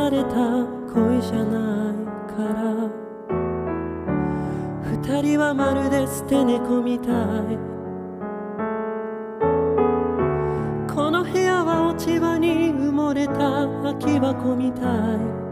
された恋じゃないから二人はまるで捨て猫みたい。この部屋は落ち葉に埋もれた空き箱みたい。